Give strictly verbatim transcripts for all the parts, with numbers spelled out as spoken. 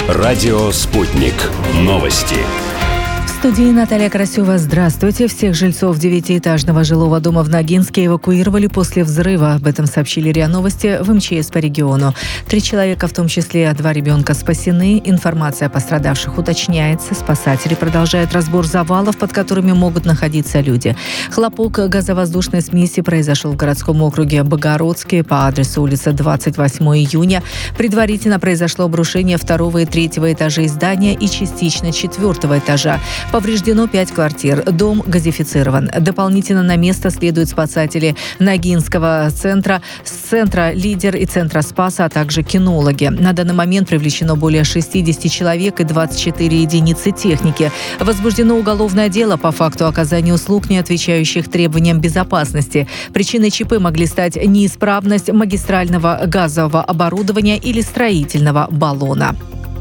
Радио «Спутник». Новости. В студии Наталья Красева. Здравствуйте. Всех жильцов девятиэтажного жилого дома в Ногинске эвакуировали после взрыва. Об этом сообщили РИА Новости в эм че эс по региону. Три человека, в том числе два ребенка, спасены. Информация о пострадавших уточняется. Спасатели продолжают разбор завалов, под которыми могут находиться люди. Хлопок газовоздушной смеси произошел в городском округе Богородский по адресу улица двадцать восьмого июня. Предварительно произошло обрушение второго и третьего этажей здания и частично четвертого этажа. Повреждено пять квартир. Дом газифицирован. Дополнительно на место следуют спасатели Ногинского центра, с центра «Лидер» и центра «Спаса», а также кинологи. На данный момент привлечено более шестьдесят человек и двадцать четыре единицы техники. Возбуждено уголовное дело по факту оказания услуг, не отвечающих требованиям безопасности. Причиной ЧП могли стать неисправность магистрального газового оборудования или строительного баллона.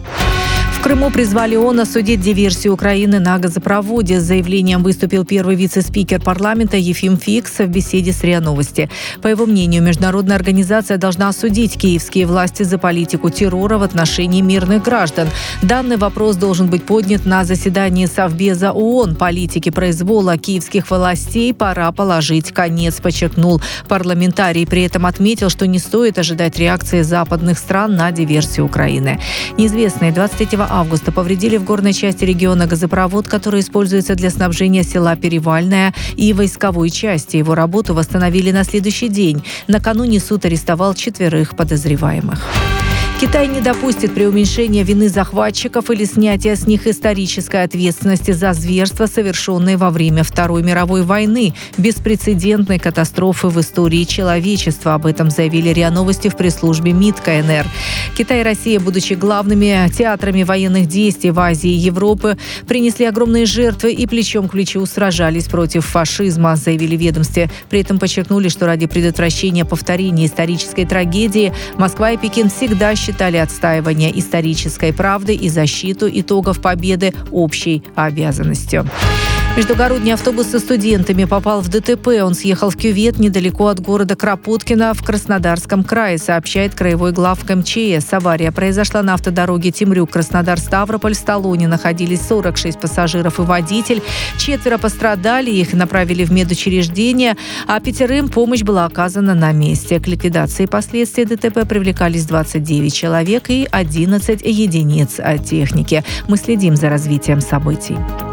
В Крыму призвали ООН осудить диверсию Украины на газопроводе. С заявлением выступил первый вице-спикер парламента Ефим Фикс в беседе с РИА Новости. По его мнению, международная организация должна осудить киевские власти за политику террора в отношении мирных граждан. Данный вопрос должен быть поднят на заседании Совбеза ООН. Политике произвола киевских властей пора положить конец, подчеркнул парламентарий. При этом отметил, что не стоит ожидать реакции западных стран на диверсию Украины. Неизвестные двадцать третьего августа повредили в горной части региона газопровод, который используется для снабжения села Перевальное и войсковой части. Его работу восстановили на следующий день. Накануне суд арестовал четверых подозреваемых. Китай не допустит преуменьшения вины захватчиков или снятия с них исторической ответственности за зверства, совершенные во время Второй мировой войны, беспрецедентной катастрофы в истории человечества. Об этом заявили РИА Новости в пресс-службе МИД ка эн эр. Китай и Россия, будучи главными театрами военных действий в Азии и Европе, принесли огромные жертвы и плечом к плечу сражались против фашизма, заявили в ведомстве. При этом подчеркнули, что ради предотвращения повторения исторической трагедии Москва и Пекин всегда считали считали отстаивание исторической правды и защиту итогов победы общей обязанностью. Междугородний автобус со студентами попал в дэ тэ пэ. Он съехал в кювет недалеко от города Кропоткино в Краснодарском крае, сообщает краевой главк эм че эс. Авария произошла на автодороге Темрюк-Краснодар-Ставрополь. В салоне находились сорок шесть пассажиров и водитель. Четверо пострадали, их направили в медучреждение, а пятерым помощь была оказана на месте. К ликвидации последствий дэ тэ пэ привлекались двадцать девять человек и одиннадцать единиц техники. Мы следим за развитием событий.